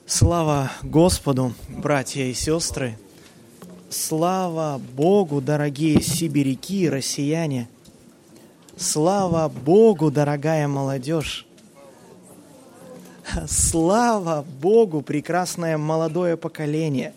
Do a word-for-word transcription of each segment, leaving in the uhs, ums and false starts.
Слава Господу, братья и сестры! Слава Богу, дорогие сибиряки, россияне! Слава Богу, дорогая молодежь! Слава Богу, прекрасное молодое поколение!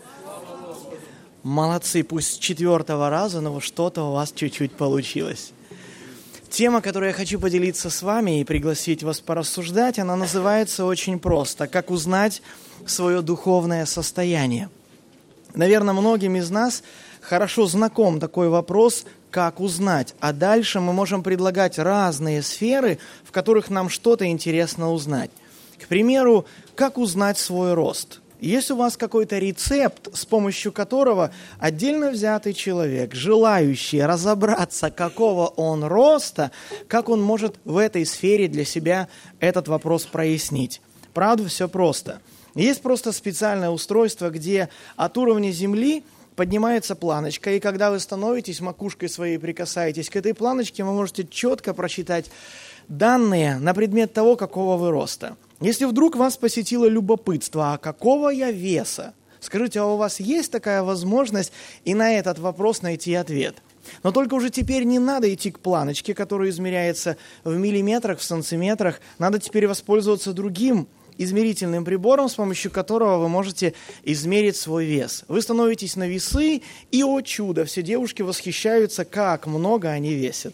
Молодцы, пусть с четвертого раза, но что-то у вас чуть-чуть получилось. Тема, которую я хочу поделиться с вами и пригласить вас порассуждать, она называется очень просто «Как узнать свое духовное состояние?». Наверное, многим из нас хорошо знаком такой вопрос «Как узнать?», а дальше мы можем предлагать разные сферы, в которых нам что-то интересно узнать. К примеру, как узнать свой рост? Есть у вас какой-то рецепт, с помощью которого отдельно взятый человек, желающий разобраться, какого он роста, как он может в этой сфере для себя этот вопрос прояснить? Правда, все просто. Есть просто специальное устройство, где от уровня земли поднимается планочка, и когда вы становитесь, макушкой своей прикасаетесь к этой планочке, вы можете четко прочитать данные на предмет того, какого вы роста. Если вдруг вас посетило любопытство, а какого я веса? Скажите, а у вас есть такая возможность и на этот вопрос найти ответ? Но только уже теперь не надо идти к планочке, которая измеряется в миллиметрах, в сантиметрах. Надо теперь воспользоваться другим измерительным прибором, с помощью которого вы можете измерить свой вес. Вы становитесь на весы, и, о чудо, все девушки восхищаются, как много они весят.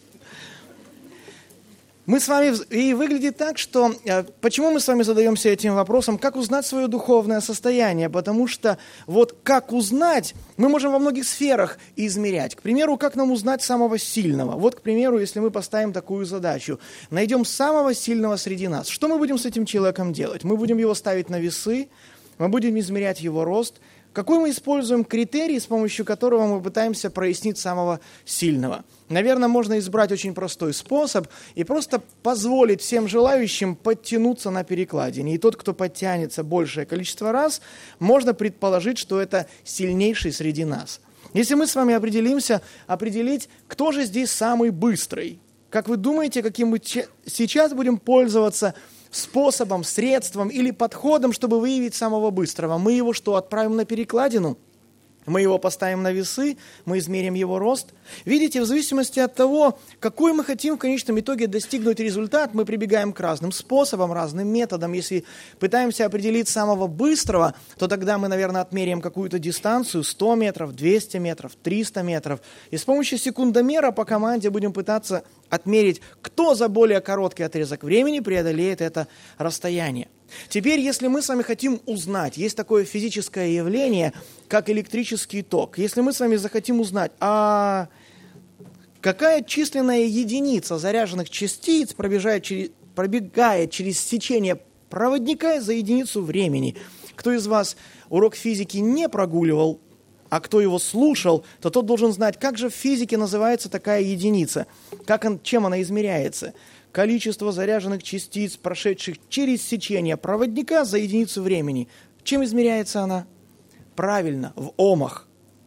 Мы с вами, и выглядит так, что, почему мы с вами задаемся этим вопросом, как узнать свое духовное состояние, потому что вот как узнать, мы можем во многих сферах измерять. К примеру, как нам узнать самого сильного? Вот, к примеру, если мы поставим такую задачу, найдем самого сильного среди нас, что мы будем с этим человеком делать? Мы будем его ставить на весы, мы будем измерять его рост. Какой мы используем критерий, с помощью которого мы пытаемся прояснить самого сильного? Наверное, можно избрать очень простой способ и просто позволить всем желающим подтянуться на перекладине. И тот, кто подтянется большее количество раз, можно предположить, что это сильнейший среди нас. Если мы с вами определимся, определить, кто же здесь самый быстрый, как вы думаете, каким мы сейчас будем пользоваться способом, средством или подходом, чтобы выявить самого быстрого? Мы его что, отправим на перекладину? Мы его поставим на весы, мы измерим его рост. Видите, в зависимости от того, какой мы хотим в конечном итоге достигнуть результат, мы прибегаем к разным способам, разным методам. Если пытаемся определить самого быстрого, то тогда мы, наверное, отмеряем какую-то дистанцию сто метров, двести метров, триста метров. И с помощью секундомера по команде будем пытаться отмерить, кто за более короткий отрезок времени преодолеет это расстояние. Теперь, если мы с вами хотим узнать, есть такое физическое явление, как электрический ток. Если мы с вами захотим узнать, а какая численная единица заряженных частиц пробегает через, пробегает через сечение проводника за единицу времени. Кто из вас урок физики не прогуливал, а кто его слушал, то тот должен знать, как же в физике называется такая единица, как он, чем она измеряется. Количество заряженных частиц, прошедших через сечение проводника за единицу времени. Чем измеряется она? Правильно, в омах.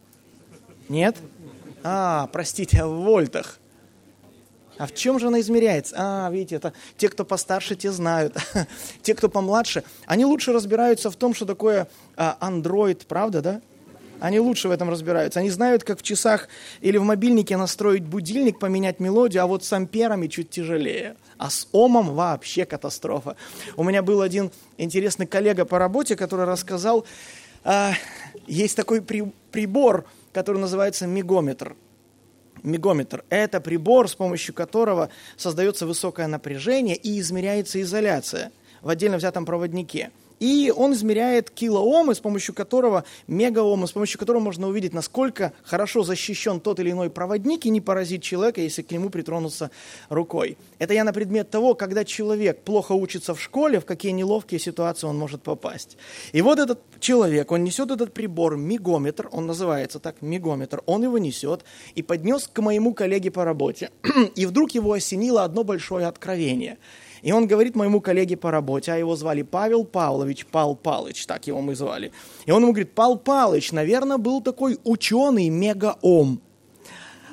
Нет? А, простите, в вольтах. А в чем же она измеряется? А, видите, это те, кто постарше, те знают. Те, кто помладше, они лучше разбираются в том, что такое андроид, правда, да? Они лучше в этом разбираются. Они знают, как в часах или в мобильнике настроить будильник, поменять мелодию, а вот с амперами чуть тяжелее. А с омом вообще катастрофа. У меня был один интересный коллега по работе, который рассказал, э, есть такой при, прибор, который называется мегометр. Мегометр – это прибор, с помощью которого создается высокое напряжение и измеряется изоляция в отдельно взятом проводнике. И он измеряет килоомы, с помощью которого, мегаомы, с помощью которого можно увидеть, насколько хорошо защищен тот или иной проводник и не поразить человека, если к нему притронуться рукой. Это я на предмет того, когда человек плохо учится в школе, в какие неловкие ситуации он может попасть. И вот этот человек, он несет этот прибор, мегометр, он называется так, мегометр, он его несет и поднес к моему коллеге по работе. И вдруг его осенило одно большое откровение. И он говорит моему коллеге по работе, а его звали Павел Павлович, Пал Палыч, так его мы звали. И он ему говорит: Пал Палыч, наверное, был такой ученый мегаом.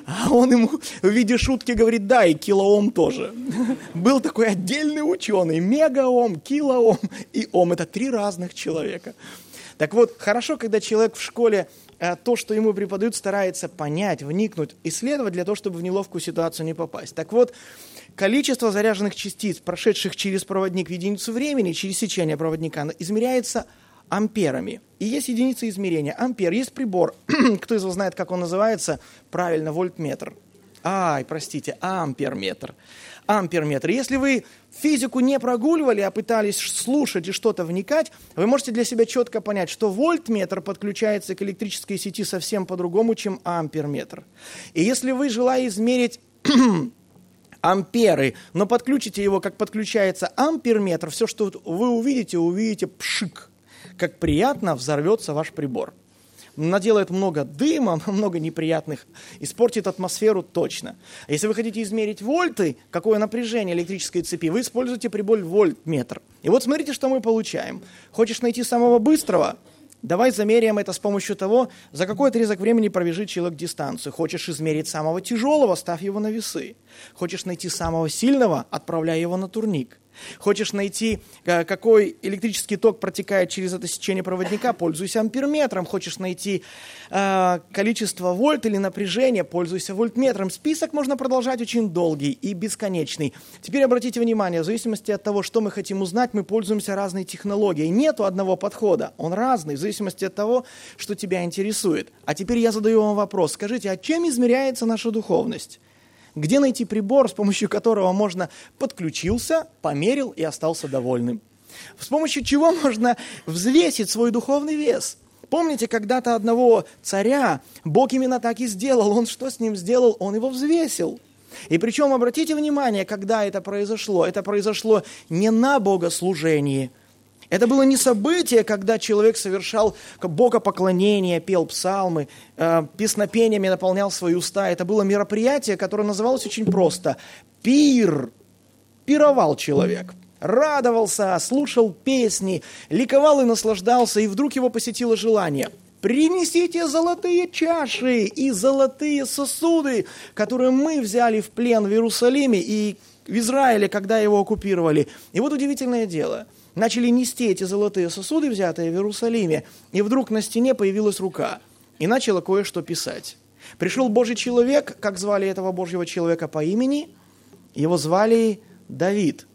А он ему в виде шутки говорит, да, и килоом тоже. Был такой отдельный ученый, мегаом, килоом и ом. Это три разных человека. Так вот, хорошо, когда человек в школе то, что ему преподают, старается понять, вникнуть, исследовать для того, чтобы в неловкую ситуацию не попасть. Так вот, количество заряженных частиц, прошедших через проводник в единицу времени, через сечение проводника, измеряется амперами. И есть единица измерения. Ампер. Есть прибор. Кто из вас знает, как он называется? Правильно, вольтметр. Ай, простите, амперметр. Амперметр. Если вы физику не прогуливали, а пытались слушать и что-то вникать, вы можете для себя четко понять, что вольтметр подключается к электрической сети совсем по-другому, чем амперметр. И если вы, желая измерить амперы, но подключите его, как подключается амперметр, все, что вы увидите, увидите пшик. Как приятно взорвется ваш прибор. Наделает много дыма, много неприятных, испортит атмосферу точно. Если вы хотите измерить вольты, какое напряжение электрической цепи, вы используете прибор вольтметр. И вот смотрите, что мы получаем. Хочешь найти самого быстрого? Давай замеряем это с помощью того, за какой отрезок времени пробежит человек дистанцию. Хочешь измерить самого тяжелого, ставь его на весы. Хочешь найти самого сильного, отправляй его на турник. Хочешь найти, какой электрический ток протекает через это сечение проводника, пользуйся амперметром. Хочешь найти э, количество вольт или напряжение, пользуйся вольтметром. Список можно продолжать очень долгий и бесконечный. Теперь обратите внимание, в зависимости от того, что мы хотим узнать, мы пользуемся разной технологией. Нету одного подхода, он разный, в зависимости от того, что тебя интересует. А теперь я задаю вам вопрос. Скажите, а чем измеряется наша духовность? Где найти прибор, с помощью которого можно подключился, померил и остался довольным? С помощью чего можно взвесить свой духовный вес? Помните, когда-то одного царя Бог именно так и сделал. Он что с ним сделал? Он его взвесил. И причем, обратите внимание, когда это произошло. Это произошло не на богослужении. Это было не событие, когда человек совершал богопоклонение, пел псалмы, э, песнопениями наполнял свои уста. Это было мероприятие, которое называлось очень просто «пир». Пировал человек, радовался, слушал песни, ликовал и наслаждался, и вдруг его посетило желание. «Принесите золотые чаши и золотые сосуды, которые мы взяли в плен в Иерусалиме и в Израиле, когда его оккупировали». И вот удивительное дело. Начали нести эти золотые сосуды, взятые в Иерусалиме, и вдруг на стене появилась рука, и начала кое-что писать. Пришел Божий человек, как звали этого Божьего человека по имени? Его звали Давид,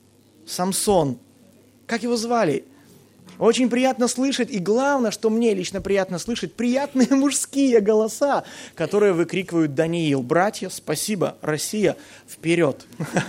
Самсон. Как его звали? Очень приятно слышать, и главное, что мне лично приятно слышать, приятные мужские голоса, которые выкрикивают «Даниил». Братья, спасибо, Россия, вперед!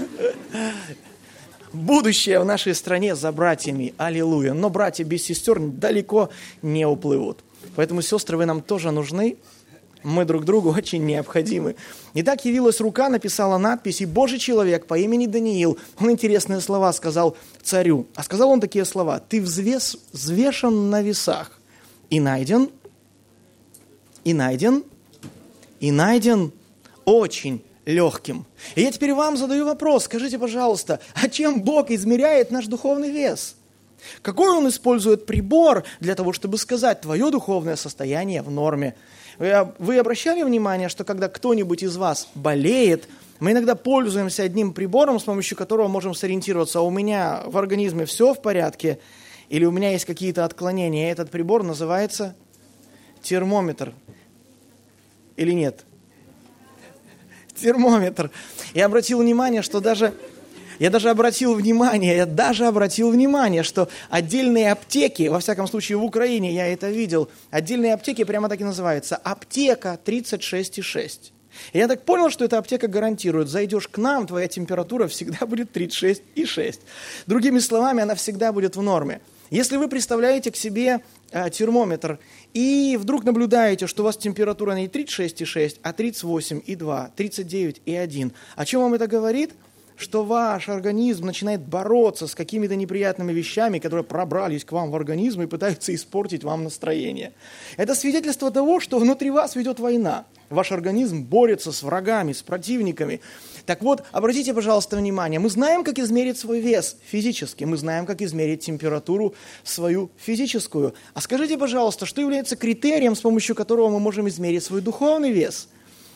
Будущее в нашей стране за братьями, аллилуйя. Но братья без сестер далеко не уплывут. Поэтому, сестры, вы нам тоже нужны. Мы друг другу очень необходимы. Итак, явилась рука, написала надпись, и Божий человек по имени Даниил, он интересные слова сказал царю. А сказал он такие слова: «Ты взвес, взвешен на весах и найден, и найден, и найден очень легким». И я теперь вам задаю вопрос. Скажите, пожалуйста, а чем Бог измеряет наш духовный вес? Какой Он использует прибор для того, чтобы сказать, твое духовное состояние в норме? Вы, вы обращали внимание, что когда кто-нибудь из вас болеет, мы иногда пользуемся одним прибором, с помощью которого можем сориентироваться, а у меня в организме все в порядке, или у меня есть какие-то отклонения. И этот прибор называется термометр. Или нет? Термометр. Я обратил внимание, что даже, я даже обратил внимание, я даже обратил внимание, что отдельные аптеки, во всяком случае в Украине я это видел, отдельные аптеки прямо так и называются, аптека тридцать шесть и шесть. И я так понял, что эта аптека гарантирует, зайдешь к нам, твоя температура всегда будет тридцать шесть и шесть. Другими словами, она всегда будет в норме. Если вы представляете к себе э, термометр и вдруг наблюдаете, что у вас температура не тридцать шесть и шесть, а тридцать восемь и два, тридцать девять и один, о чем вам это говорит? Что ваш организм начинает бороться с какими-то неприятными вещами, которые пробрались к вам в организм и пытаются испортить вам настроение. Это свидетельство того, что внутри вас ведет война. Ваш организм борется с врагами, с противниками. Так вот, обратите, пожалуйста, внимание, мы знаем, как измерить свой вес физически, мы знаем, как измерить температуру свою физическую. А скажите, пожалуйста, что является критерием, с помощью которого мы можем измерить свой духовный вес?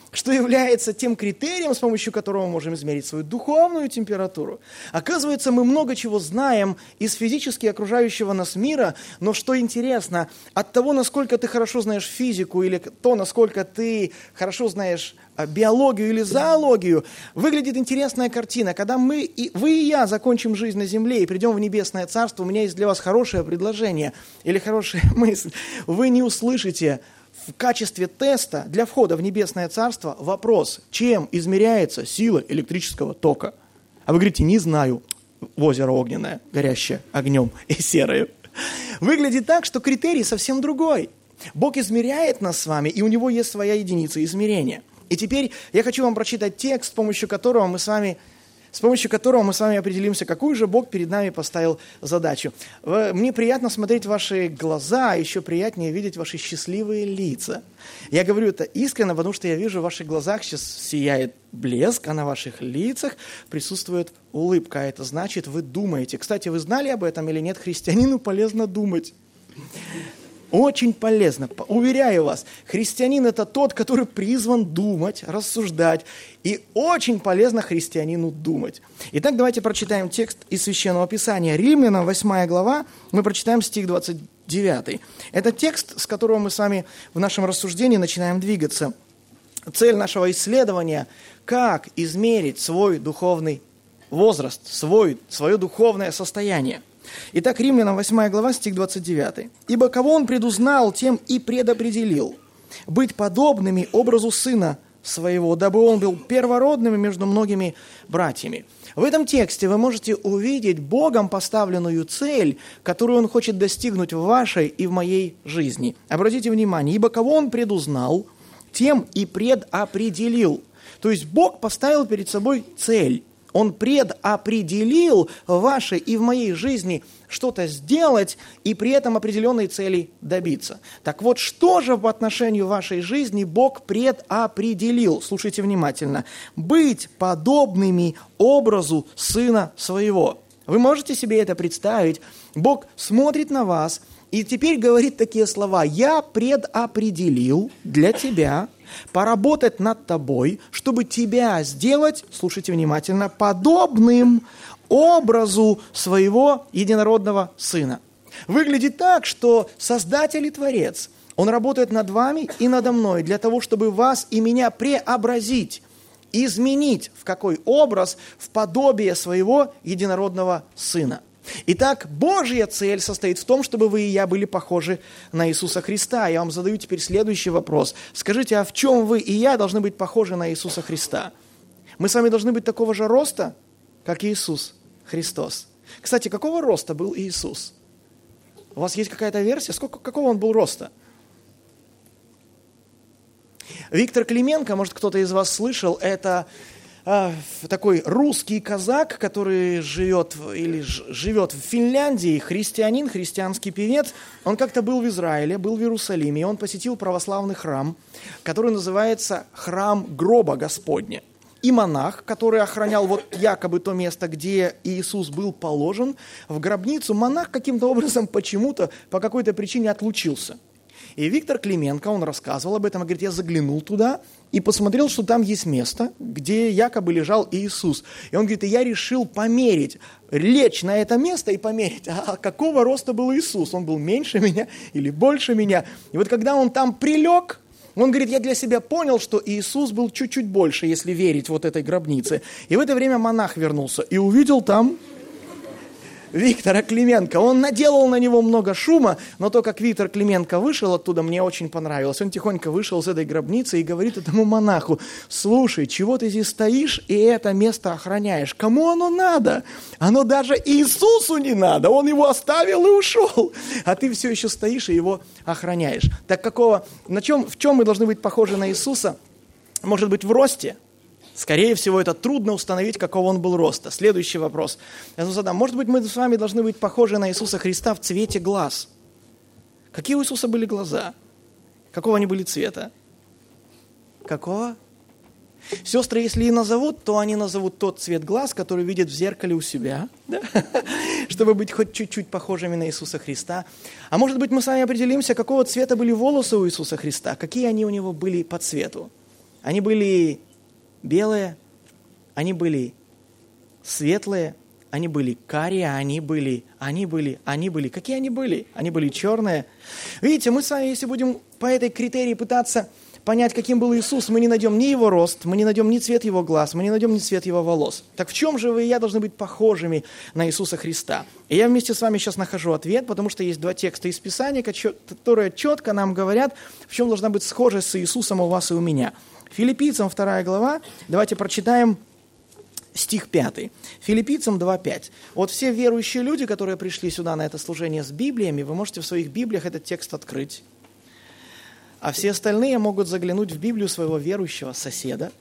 что является тем критерием, с помощью которого мы можем измерить свою духовную температуру. Оказывается, мы много чего знаем из физически окружающего нас мира, но что интересно, от того, насколько ты хорошо знаешь физику или то, насколько ты хорошо знаешь биологию или зоологию, выглядит интересная картина. Когда мы, и, вы и я закончим жизнь на земле и придем в небесное царство, у меня есть для вас хорошее предложение или хорошая мысль. Вы не услышите в качестве теста для входа в небесное царство вопрос, чем измеряется сила электрического тока. А вы говорите, не знаю, озеро огненное, горящее огнем и серое. Выглядит так, что критерий совсем другой. Бог измеряет нас с вами, и у него есть своя единица измерения. И теперь я хочу вам прочитать текст, с помощью которого мы с вами, с помощью которого мы с вами определимся, какую же Бог перед нами поставил задачу. Мне приятно смотреть ваши глаза, а еще приятнее видеть ваши счастливые лица. Я говорю это искренне, потому что я вижу в ваших глазах сейчас сияет блеск, а на ваших лицах присутствует улыбка. А это значит, вы думаете. Кстати, вы знали об этом или нет? Христианину полезно думать. Очень полезно, уверяю вас, христианин – это тот, который призван думать, рассуждать, и очень полезно христианину думать. Итак, давайте прочитаем текст из Священного Писания. Римлянам, восьмая глава, мы прочитаем стих двадцать девятый. Это текст, с которого мы с вами в нашем рассуждении начинаем двигаться. Цель нашего исследования – как измерить свой духовный возраст, свой, свое духовное состояние. Итак, Римлянам восьмая глава, стих двадцать девятый. «Ибо кого он предузнал, тем и предопределил, быть подобными образу Сына Своего, дабы он был первородным между многими братьями». В этом тексте вы можете увидеть Богом поставленную цель, которую Он хочет достигнуть в вашей и в моей жизни. Обратите внимание, «Ибо кого он предузнал, тем и предопределил». То есть Бог поставил перед собой цель. Он предопределил в вашей и в моей жизни что-то сделать и при этом определенной цели добиться. Так вот, что же по отношению вашей жизни Бог предопределил? Слушайте внимательно. Быть подобными образу Сына Своего. Вы можете себе это представить? Бог смотрит на вас и теперь говорит такие слова. «Я предопределил для тебя поработать над тобой, чтобы тебя сделать, слушайте внимательно, подобным образу своего единородного Сына». Выглядит так, что Создатель и Творец, Он работает над вами и надо мной для того, чтобы вас и меня преобразить, изменить в какой образ? В подобие своего единородного Сына. Итак, Божья цель состоит в том, чтобы вы и я были похожи на Иисуса Христа. Я вам задаю теперь следующий вопрос. Скажите, а в чем вы и я должны быть похожи на Иисуса Христа? Мы с вами должны быть такого же роста, как Иисус Христос. Кстати, какого роста был Иисус? У вас есть какая-то версия? Сколько, какого он был роста? Виктор Клименко, может, кто-то из вас слышал, это а, такой русский казак, который живет или ж, живет в Финляндии, христианин, христианский певец. Он как-то был в Израиле, был в Иерусалиме, и он посетил православный храм, который называется «Храм гроба Господня». И монах, который охранял вот якобы то место, где Иисус был положен, в гробницу, монах каким-то образом почему-то, по какой-то причине отлучился. И Виктор Клименко, он рассказывал об этом, и говорит, я заглянул туда и посмотрел, что там есть место, где якобы лежал Иисус. И он говорит, и я решил померить, лечь на это место и померить, а какого роста был Иисус? Он был меньше меня или больше меня? И вот когда он там прилег, он говорит, я для себя понял, что Иисус был чуть-чуть больше, если верить вот этой гробнице. И в это время монах вернулся и увидел там Виктора Клименко. Он наделал на него много шума, но то, как Виктор Клименко вышел оттуда, мне очень понравилось. Он тихонько вышел из этой гробницы и говорит этому монаху, слушай, чего ты здесь стоишь и это место охраняешь? Кому оно надо? Оно даже Иисусу не надо. Он его оставил и ушел. А ты все еще стоишь и его охраняешь. Так какого, на чем, в чем мы должны быть похожи на Иисуса? Может быть, в росте? Скорее всего, это трудно установить, какого он был роста. Следующий вопрос. Я задам. Может быть, мы с вами должны быть похожи на Иисуса Христа в цвете глаз. Какие у Иисуса были глаза? Какого они были цвета? Какого? Сестры, если и назовут, то они назовут тот цвет глаз, который видят в зеркале у себя, да? Чтобы быть хоть чуть-чуть похожими на Иисуса Христа. А может быть, мы с вами определимся, какого цвета были волосы у Иисуса Христа, какие они у него были по цвету. Они были белые, они были светлые, они были карие, они были, они были, они были. Какие они были? Они были черные. Видите, мы с вами, если будем по этой критерии пытаться понять, каким был Иисус, мы не найдем ни его рост, мы не найдем ни цвет его глаз, мы не найдем ни цвет его волос. Так в чем же вы и я должны быть похожими на Иисуса Христа? И я вместе с вами сейчас нахожу ответ, потому что есть два текста из Писания, которые четко нам говорят, в чем должна быть схожесть с Иисусом у вас и у меня. Филиппийцам вторая глава, давайте прочитаем стих пятый. Филиппийцам два пять. Вот все верующие люди, которые пришли сюда на это служение с Библиями, вы можете в своих Библиях этот текст открыть. А все остальные могут заглянуть в Библию своего верующего соседа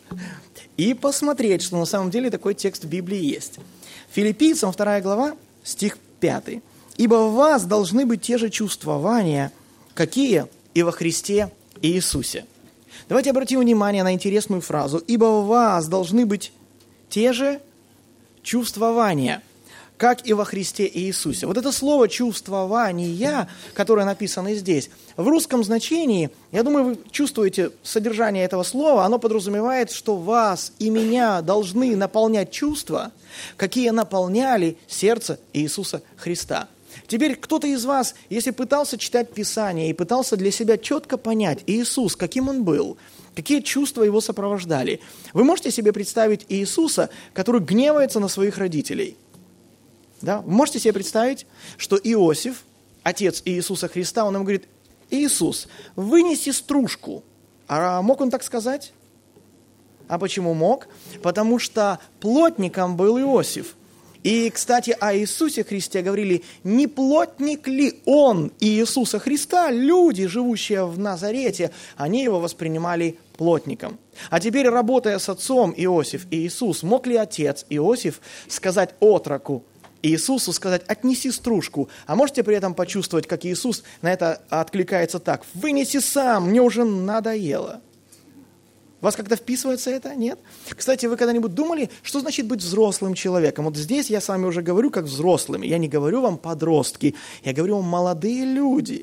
и посмотреть, что на самом деле такой текст в Библии есть. Филиппийцам вторая глава, стих пятый. «Ибо в вас должны быть те же чувствования, какие и во Христе Иисусе». Давайте обратим внимание на интересную фразу. «Ибо в вас должны быть те же чувствования, как и во Христе Иисусе». Вот это слово «чувствования», которое написано здесь, в русском значении, я думаю, вы чувствуете содержание этого слова, оно подразумевает, что вас и меня должны наполнять чувства, какие наполняли сердце Иисуса Христа. Теперь кто-то из вас, если пытался читать Писание и пытался для себя четко понять Иисус, каким Он был, какие чувства Его сопровождали, вы можете себе представить Иисуса, который гневается на своих родителей? Да? Вы можете себе представить, что Иосиф, отец Иисуса Христа, он ему говорит: «Иисус, вынеси стружку». А мог он так сказать? А почему мог? Потому что плотником был Иосиф. И, кстати, о Иисусе Христе говорили: не плотник ли он Иисуса Христа? Люди, живущие в Назарете, они его воспринимали плотником. А теперь, работая с отцом Иосиф и Иисус, мог ли отец Иосиф сказать отроку Иисусу, сказать: отнеси стружку? А можете при этом почувствовать, как Иисус на это откликается так: вынеси сам, мне уже надоело. У вас как-то вписывается это? Нет? Кстати, вы когда-нибудь думали, что значит быть взрослым человеком? Вот здесь я с вами уже говорю как взрослыми. Я не говорю вам подростки, я говорю вам молодые люди,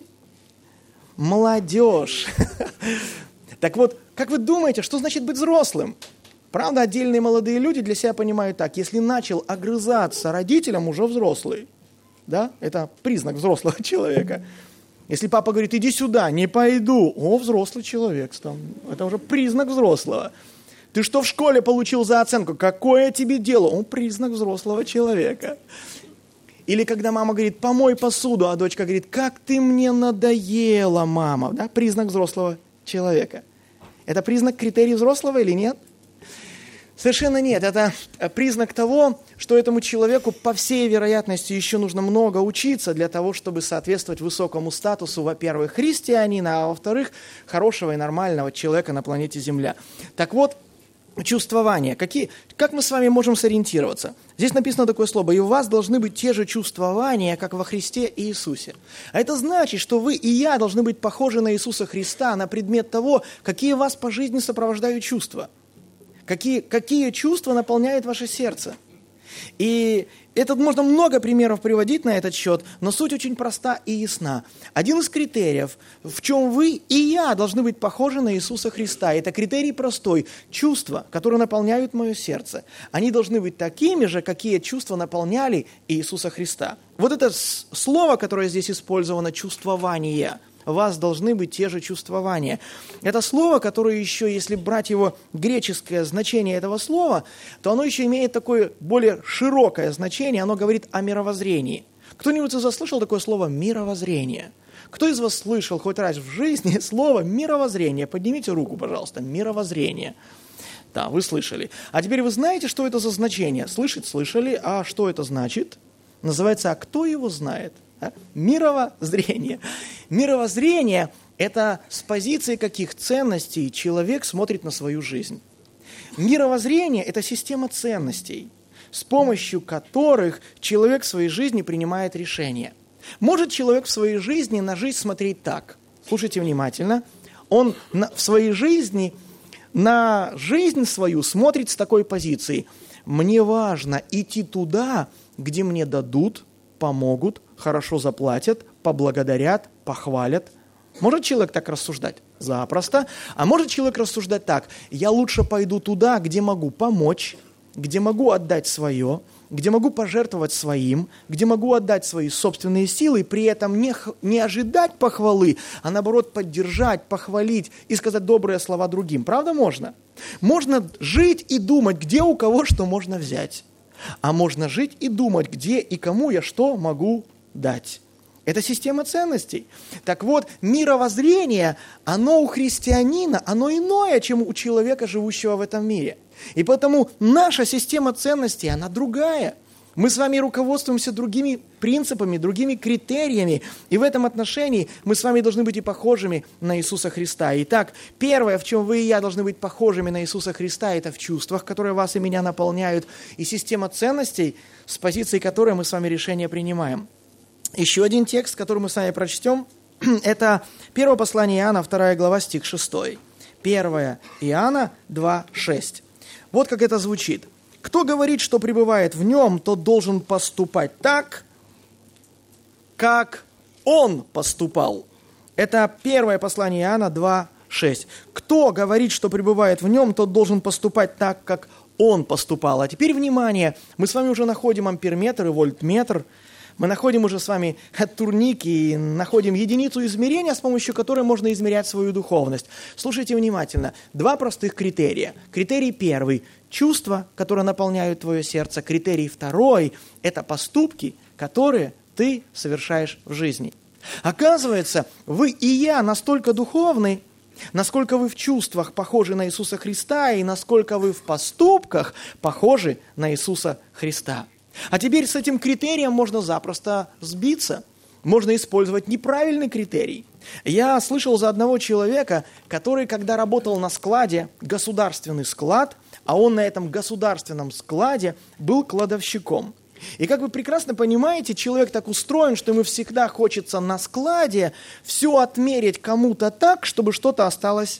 молодежь. Так вот, как вы думаете, что значит быть взрослым? Правда, отдельные молодые люди для себя понимают так: если начал огрызаться родителям, уже взрослый. Да? Это признак взрослого человека. Если папа говорит: иди сюда, не пойду, о, взрослый человек стал. Это уже признак взрослого. Ты что в школе получил за оценку? Какое тебе дело? О, признак взрослого человека. Или когда мама говорит: помой посуду, а дочка говорит: как ты мне надоела, мама. Да? Признак взрослого человека. Это признак, критерий взрослого или нет? Совершенно нет. Это признак того, что этому человеку, по всей вероятности, еще нужно много учиться для того, чтобы соответствовать высокому статусу, во-первых, христианина, а во-вторых, хорошего и нормального человека на планете Земля. Так вот, чувствования. Какие, как мы с вами можем сориентироваться? Здесь написано такое слово: «И у вас должны быть те же чувствования, как во Христе Иисусе». А это значит, что вы и я должны быть похожи на Иисуса Христа на предмет того, какие вас по жизни сопровождают чувства. Какие, какие чувства наполняют ваше сердце? И это можно много примеров приводить на этот счет, но суть очень проста и ясна. Один из критериев, в чем вы и я должны быть похожи на Иисуса Христа, это критерий простой. Чувства, которые наполняют мое сердце, они должны быть такими же, какие чувства наполняли Иисуса Христа. Вот это слово, которое здесь использовано, чувствование, у вас должны быть те же чувствования. Это слово, которое еще, если брать его греческое значение этого слова, то оно еще имеет такое более широкое значение, оно говорит о мировоззрении. Кто-нибудь из вас слышал такое слово «мировоззрение»? Кто из вас слышал хоть раз в жизни слово «мировоззрение»? Поднимите руку, пожалуйста. Мировоззрение. Да, вы слышали. А теперь вы знаете, что это за значение? Слышать слышали, а что это значит? Называется «А кто его знает?» Мировоззрение. Мировоззрение – это с позиции каких ценностей человек смотрит на свою жизнь. Мировоззрение – это система ценностей, с помощью которых человек в своей жизни принимает решения. Может человек в своей жизни на жизнь смотреть так? Слушайте внимательно. Он на, в своей жизни на жизнь свою смотрит с такой позиции: мне важно идти туда, где мне дадут, помогут, хорошо заплатят, поблагодарят, похвалят. Может человек так рассуждать? Запросто. А может человек рассуждать так: я лучше пойду туда, где могу помочь, где могу отдать свое, где могу пожертвовать своим, где могу отдать свои собственные силы, и при этом не, не ожидать похвалы, а наоборот поддержать, похвалить и сказать добрые слова другим. Правда можно? Можно жить и думать, где у кого что можно взять. А можно жить и думать, где и кому я что могу дать. Это система ценностей. Так вот, мировоззрение, оно у христианина, оно иное, чем у человека, живущего в этом мире. И потому наша система ценностей, она другая. Мы с вами руководствуемся другими принципами, другими критериями. И в этом отношении мы с вами должны быть и похожими на Иисуса Христа. Итак, первое, в чем вы и я должны быть похожими на Иисуса Христа, это в чувствах, которые вас и меня наполняют, и система ценностей, с позиции которой мы с вами решения принимаем. Еще один текст, который мы с вами прочтем, это первое послание Иоанна, вторая глава, стих шестой. первое Иоанна два, шесть. Вот как это звучит. «Кто говорит, что пребывает в нем, тот должен поступать так, как он поступал». Это первое послание Иоанна два, шесть. «Кто говорит, что пребывает в нем, тот должен поступать так, как он поступал». А теперь, внимание, мы с вами уже находим амперметр и вольтметр. Мы находим уже с вами турники и находим единицу измерения, с помощью которой можно измерять свою духовность. Слушайте внимательно. Два простых критерия. Критерий первый – чувства, которые наполняют твое сердце. Критерий второй – это поступки, которые ты совершаешь в жизни. Оказывается, вы и я настолько духовны, насколько вы в чувствах похожи на Иисуса Христа и насколько вы в поступках похожи на Иисуса Христа. А теперь с этим критерием можно запросто сбиться. Можно использовать неправильный критерий. Я слышал за одного человека, который, когда работал на складе, государственный склад, а он на этом государственном складе был кладовщиком. И как вы прекрасно понимаете, человек так устроен, что ему всегда хочется на складе все отмерить кому-то так, чтобы что-то осталось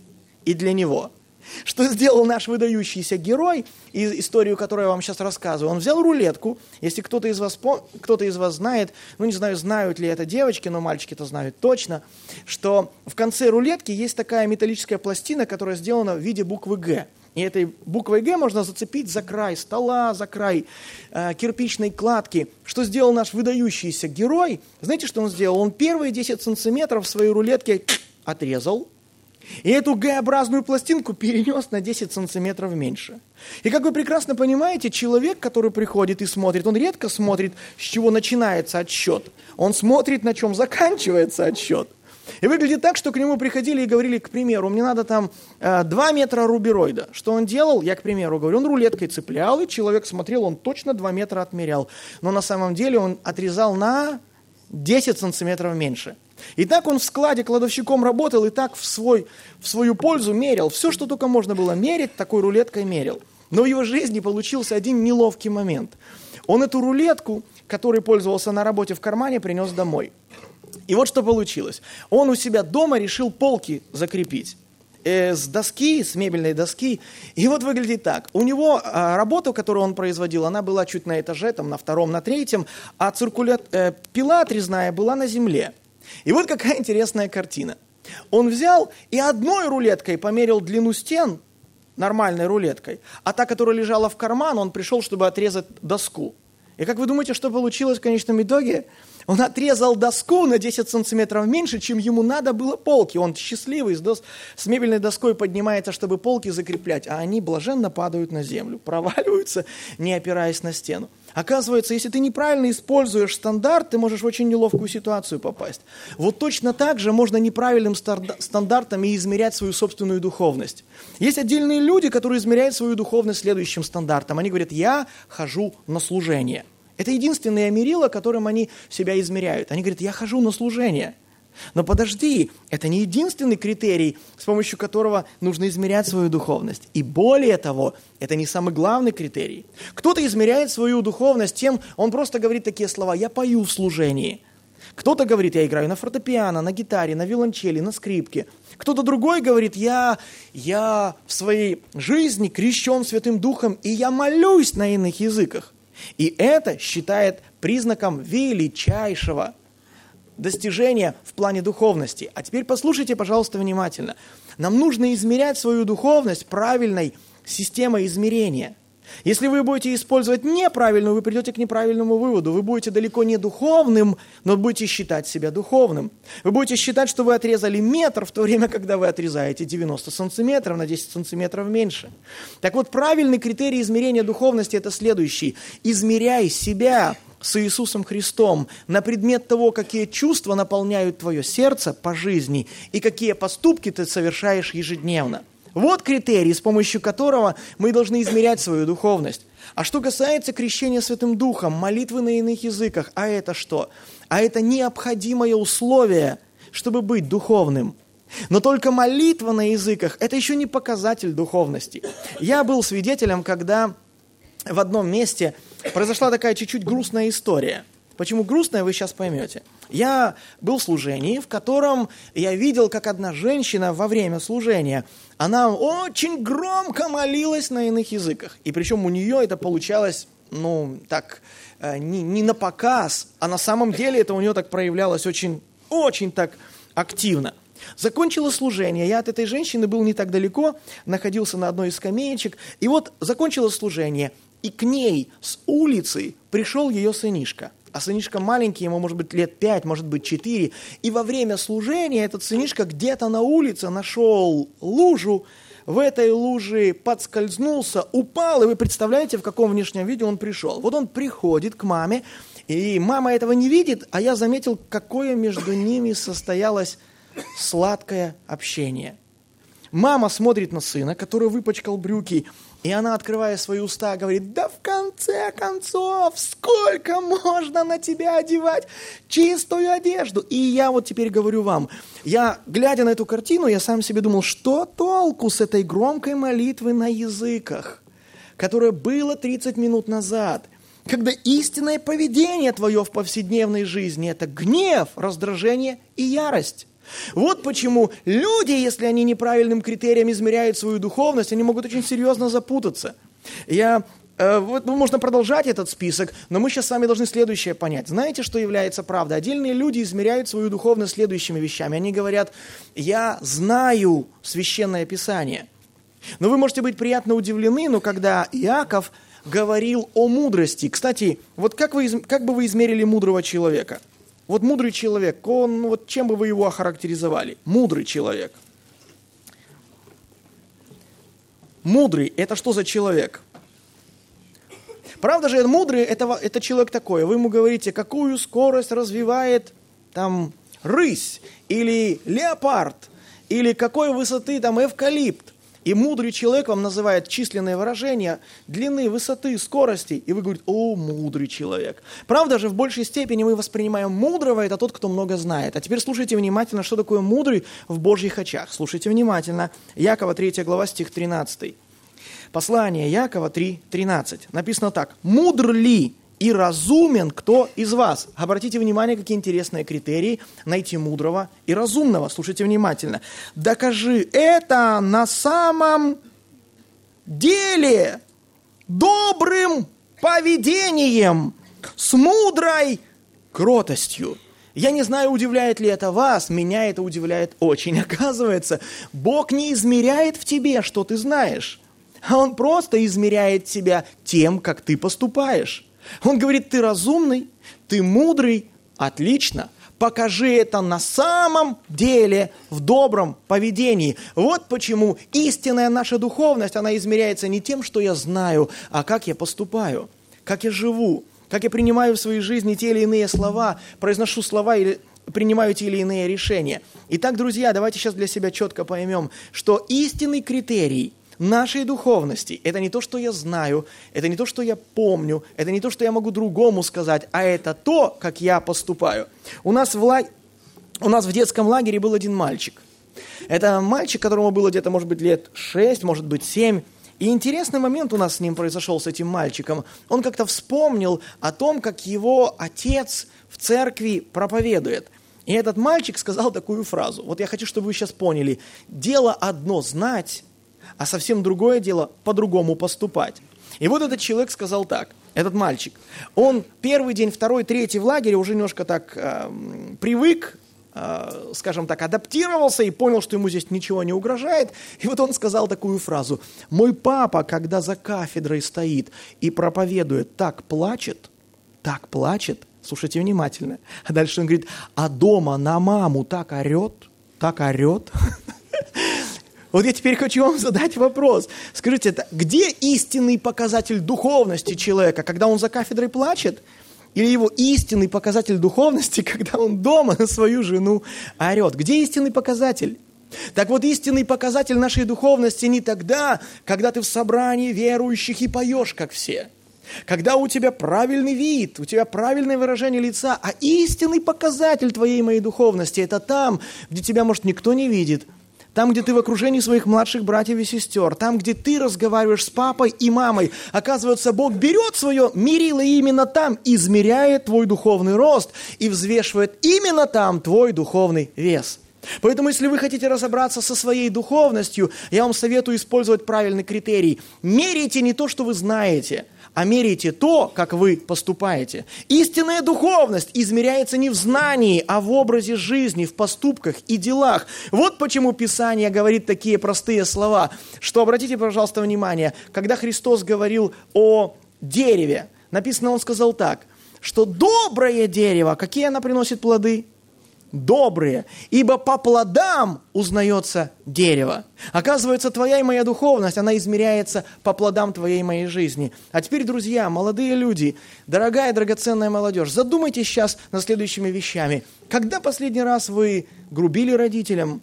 и для него. Что сделал наш выдающийся герой, из историю, которую я вам сейчас рассказываю? Он взял рулетку, если кто-то из вас, кто-то из вас знает, ну не знаю, знают ли это девочки, но мальчики-то знают точно, что в конце рулетки есть такая металлическая пластина, которая сделана в виде буквы «Г». И этой буквой «Г» можно зацепить за край стола, за край э, кирпичной кладки. Что сделал наш выдающийся герой? Знаете, что он сделал? Он первые десять сантиметров своей рулетки отрезал, и эту Г-образную пластинку перенес на десять сантиметров меньше. И как вы прекрасно понимаете, человек, который приходит и смотрит, он редко смотрит, с чего начинается отсчет. Он смотрит, на чем заканчивается отсчет. И выглядит так, что к нему приходили и говорили, к примеру, мне надо там э, два метра рубероида. Что он делал? Я, к примеру, говорю, он рулеткой цеплял, и человек смотрел, он точно два метра отмерял. Но на самом деле он отрезал на десять сантиметров меньше. И так он в складе кладовщиком работал, и так в, свой, в свою пользу мерил. Все, что только можно было мерить, такой рулеткой мерил. Но в его жизни получился один неловкий момент. Он эту рулетку, которой пользовался на работе в кармане, принес домой. И вот что получилось. Он у себя дома решил полки закрепить э, с доски, с мебельной доски. И вот выглядит так. У него э, работа, которую он производил, она была чуть на этаже, там, на втором, на третьем, а циркуля... э, пила отрезная была на земле. И вот какая интересная картина. Он взял и одной рулеткой померил длину стен, нормальной рулеткой, а та, которая лежала в карман, он пришел, чтобы отрезать доску. И как вы думаете, что получилось в конечном итоге? Он отрезал доску на десять сантиметров меньше, чем ему надо было полки. Он счастливый, с, дос... с мебельной доской поднимается, чтобы полки закреплять, а они блаженно падают на землю, проваливаются, не опираясь на стену. Оказывается, если ты неправильно используешь стандарт, ты можешь в очень неловкую ситуацию попасть. Вот точно так же можно неправильным стандартами измерять свою собственную духовность. Есть отдельные люди, которые измеряют свою духовность следующим стандартом. Они говорят, я хожу на служение. Это единственное мерило, которым они себя измеряют. Они говорят, я хожу на служение. Но подожди, это не единственный критерий, с помощью которого нужно измерять свою духовность. И более того, это не самый главный критерий. Кто-то измеряет свою духовность тем, он просто говорит такие слова, я пою в служении. Кто-то говорит, я играю на фортепиано, на гитаре, на виолончели, на скрипке. Кто-то другой говорит, я, я в своей жизни крещен Святым Духом, и я молюсь на иных языках. И это считает признаком величайшего достижения в плане духовности. А теперь послушайте, пожалуйста, внимательно. Нам нужно измерять свою духовность правильной системой измерения. Если вы будете использовать неправильную, вы придете к неправильному выводу. Вы будете далеко не духовным, но будете считать себя духовным. Вы будете считать, что вы отрезали метр, в то время, когда вы отрезаете девяносто сантиметров, на десять сантиметров меньше. Так вот, правильный критерий измерения духовности – это следующий. Измеряй себя с Иисусом Христом на предмет того, какие чувства наполняют твое сердце по жизни и какие поступки ты совершаешь ежедневно. Вот критерий, с помощью которого мы должны измерять свою духовность. А что касается крещения Святым Духом, молитвы на иных языках, а это что? А это необходимое условие, чтобы быть духовным. Но только молитва на языках – это еще не показатель духовности. Я был свидетелем, когда в одном месте произошла такая чуть-чуть грустная история. Почему грустная, вы сейчас поймете. Я был в служении, в котором я видел, как одна женщина во время служения, она очень громко молилась на иных языках. И причем у нее это получалось, ну, так, не, не на показ, а на самом деле это у нее так проявлялось очень, очень так активно. Закончилось служение, я от этой женщины был не так далеко, находился на одной из скамеечек, и вот закончилось служение, и к ней с улицы пришел ее сынишка. А сынишка маленький, ему может быть лет пять, может быть четыре. И во время служения этот сынишка где-то на улице нашел лужу, в этой луже подскользнулся, упал, и вы представляете, в каком внешнем виде он пришел. Вот он приходит к маме, и мама этого не видит, а я заметил, какое между ними состоялось сладкое общение. Мама смотрит на сына, который выпачкал брюки, и она, открывая свои уста, говорит: да в конце концов, сколько можно на тебя одевать чистую одежду? И я вот теперь говорю вам, я, глядя на эту картину, я сам себе думал, что толку с этой громкой молитвы на языках, которая была тридцать минут назад, когда истинное поведение твое в повседневной жизни – это гнев, раздражение и ярость. Вот почему люди, если они неправильным критерием измеряют свою духовность, они могут очень серьезно запутаться. Я, э, вот, ну, можно продолжать этот список, но мы сейчас с вами должны следующее понять. Знаете, что является правдой? Отдельные люди измеряют свою духовность следующими вещами. Они говорят: я знаю Священное Писание. Но вы можете быть приятно удивлены, но когда Иаков говорил о мудрости, кстати, вот как, вы, как бы вы измерили мудрого человека? Вот мудрый человек, он, вот чем бы вы его охарактеризовали? Мудрый человек. Мудрый – это что за человек? Правда же, мудрый – это, это человек такой. Вы ему говорите, какую скорость развивает там рысь, или леопард, или какой высоты там эвкалипт. И мудрый человек вам называет численные выражения длины, высоты, скорости. И вы говорите: о, мудрый человек. Правда же, в большей степени мы воспринимаем мудрого, это тот, кто много знает. А теперь слушайте внимательно, что такое мудрый в Божьих очах. Слушайте внимательно. Якова третья глава, стих тринадцатый. Послание Якова три тринадцать. Написано так: «Мудр ли и разумен кто из вас?» Обратите внимание, какие интересные критерии найти мудрого и разумного. Слушайте внимательно. «Докажи это на самом деле добрым поведением, с мудрой кротостью». Я не знаю, удивляет ли это вас, меня это удивляет очень. Оказывается, Бог не измеряет в тебе, что ты знаешь, а Он просто измеряет тебя тем, как ты поступаешь. Он говорит: ты разумный, ты мудрый, отлично. Покажи это на самом деле в добром поведении. Вот почему истинная наша духовность, она измеряется не тем, что я знаю, а как я поступаю, как я живу, как я принимаю в своей жизни те или иные слова, произношу слова или принимаю те или иные решения. Итак, друзья, давайте сейчас для себя четко поймем, что истинный критерий нашей духовности – это не то, что я знаю, это не то, что я помню, это не то, что я могу другому сказать, а это то, как я поступаю. У нас в, лаг... У нас в детском лагере был один мальчик. Это мальчик, которому было где-то, может быть, лет шесть, может быть, семь. И интересный момент у нас с ним произошел, с этим мальчиком. Он как-то вспомнил о том, как его отец в церкви проповедует. И этот мальчик сказал такую фразу. Вот я хочу, чтобы вы сейчас поняли. «Дело одно знать, а совсем другое дело по-другому поступать». И вот этот человек сказал так, этот мальчик. Он первый день, второй, третий в лагере уже немножко так э, привык, э, скажем так, адаптировался и понял, что ему здесь ничего не угрожает. И вот он сказал такую фразу. «Мой папа, когда за кафедрой стоит и проповедует, так плачет, так плачет». Слушайте внимательно. А дальше он говорит, а дома на маму так орет, так орет. Вот я теперь хочу вам задать вопрос. Скажите, это где истинный показатель духовности человека, когда он за кафедрой плачет? Или его истинный показатель духовности, когда он дома на свою жену орет? Где истинный показатель? Так вот, истинный показатель нашей духовности не тогда, когда ты в собрании верующих и поешь, как все. Когда у тебя правильный вид, у тебя правильное выражение лица, а истинный показатель твоей и моей духовности – это там, где тебя, может, никто не видит, там, где ты в окружении своих младших братьев и сестер, там, где ты разговариваешь с папой и мамой. Оказывается, Бог берет свое мерило именно там, измеряет твой духовный рост и взвешивает именно там твой духовный вес. Поэтому, если вы хотите разобраться со своей духовностью, я вам советую использовать правильный критерий. Меряйте не то, что вы знаете, а меряйте то, как вы поступаете. Истинная духовность измеряется не в знании, а в образе жизни, в поступках и делах. Вот почему Писание говорит такие простые слова, что, обратите, пожалуйста, внимание, когда Христос говорил о дереве, написано, Он сказал так, что доброе дерево, какие оно приносит плоды? Добрые, ибо по плодам узнается дерево. Оказывается, твоя и моя духовность, она измеряется по плодам твоей и моей жизни. А теперь, друзья, молодые люди, дорогая, драгоценная молодежь, задумайтесь сейчас над следующими вещами. Когда последний раз вы грубили родителям?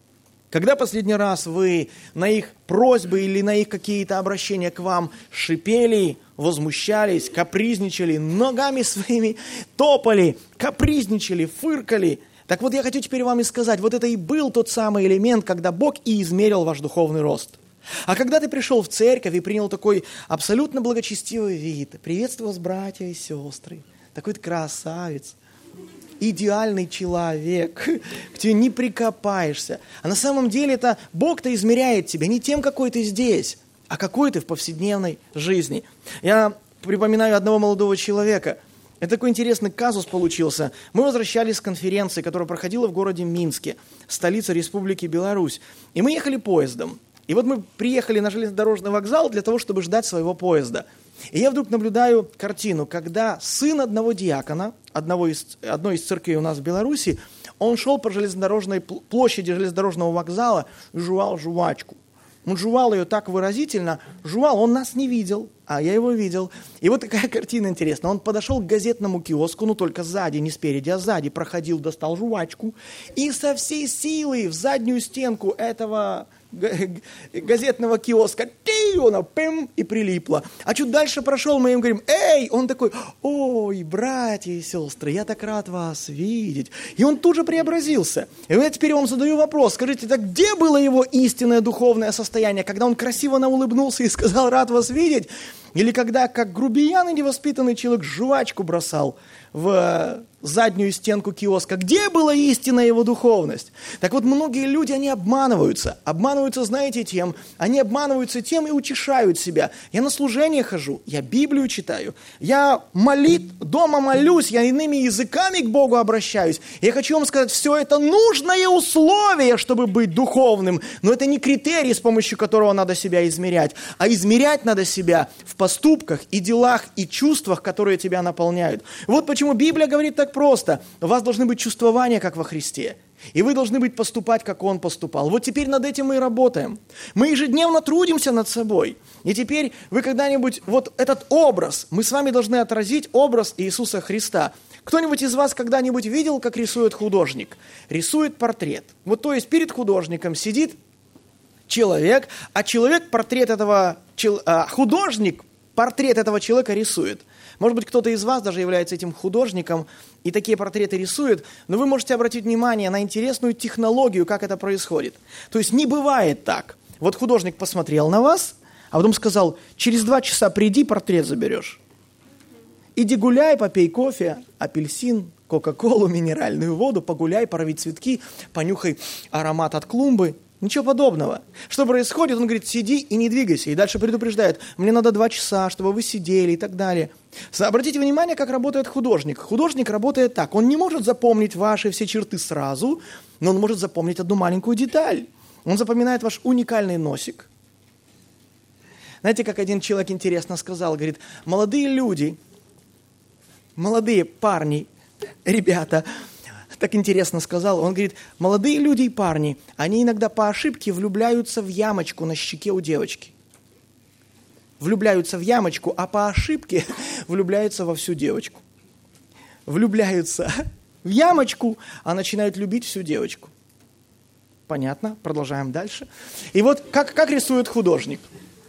Когда последний раз вы на их просьбы или на их какие-то обращения к вам шипели, возмущались, капризничали, ногами своими топали, капризничали, фыркали? Так вот, я хочу теперь вам и сказать, вот это и был тот самый элемент, когда Бог и измерил ваш духовный рост. А когда ты пришел в церковь и принял такой абсолютно благочестивый вид, приветствую вас, братья и сестры, такой ты красавец, идеальный человек, к тебе не прикопаешься. А на самом деле это Бог-то измеряет тебя не тем, какой ты здесь, а какой ты в повседневной жизни. Я припоминаю одного молодого человека. Это такой интересный казус получился. Мы возвращались с конференции, которая проходила в городе Минске, столица Республики Беларусь. И мы ехали поездом. И вот мы приехали на железнодорожный вокзал для того, чтобы ждать своего поезда. И я вдруг наблюдаю картину, когда сын одного диакона, одного из, одной из церквей у нас в Беларуси, он шел по железнодорожной площади железнодорожного вокзала и жевал жвачку. Он жевал ее так выразительно, жевал, он нас не видел, а я его видел. И вот такая картина интересная. Он подошел к газетному киоску, ну только сзади, не спереди, а сзади, проходил, достал жвачку и со всей силы в заднюю стенку этого газетного киоска, она пым, и прилипла. А чуть дальше прошел, мы им говорим, эй, он такой, ой, братья и сестры, я так рад вас видеть. И он тут же преобразился. И я теперь вам задаю вопрос, скажите, так где было его истинное духовное состояние, когда он красиво улыбнулся и сказал, рад вас видеть? Или когда, как грубиян и невоспитанный человек, жвачку бросал в заднюю стенку киоска? Где была истинная его духовность? Так вот, многие люди, они обманываются. Обманываются, знаете, тем. Они обманываются тем и утешают себя. Я на служение хожу, я Библию читаю, я молит, дома молюсь, я иными языками к Богу обращаюсь. Я хочу вам сказать, все это нужное условие, чтобы быть духовным. Но это не критерий, с помощью которого надо себя измерять. А измерять надо себя в поступках и делах, и чувствах, которые тебя наполняют. Вот почему Библия говорит так просто. У вас должны быть чувствования, как во Христе. И вы должны быть поступать, как Он поступал. Вот теперь над этим мы и работаем. Мы ежедневно трудимся над собой. И теперь вы когда-нибудь, вот этот образ, мы с вами должны отразить образ Иисуса Христа. Кто-нибудь из вас когда-нибудь видел, как рисует художник? Рисует портрет. Вот то есть перед художником сидит человек, а человек портрет этого, художник портрет этого человека рисует. Может быть, кто-то из вас даже является этим художником и такие портреты рисует, но вы можете обратить внимание на интересную технологию, как это происходит. То есть не бывает так. Вот художник посмотрел на вас, а потом сказал, через два часа приди, портрет заберешь. Иди гуляй, попей кофе, апельсин, кока-колу, минеральную воду, погуляй, порви цветки, понюхай аромат от клумбы Ничего подобного. Что происходит? Он говорит, сиди и не двигайся. И дальше предупреждает, мне надо два часа, чтобы вы сидели и так далее. Обратите внимание, как работает художник. Художник работает так. Он не может запомнить ваши все черты сразу, но он может запомнить одну маленькую деталь. Он запоминает ваш уникальный носик. Знаете, как один человек интересно сказал, говорит, молодые люди, молодые парни, ребята, так интересно сказал, он говорит, молодые люди и парни, они иногда по ошибке влюбляются в ямочку на щеке у девочки. Влюбляются в ямочку, а по ошибке влюбляются во всю девочку. Влюбляются в ямочку, а начинают любить всю девочку. Понятно? Продолжаем дальше. И вот как, как рисует художник.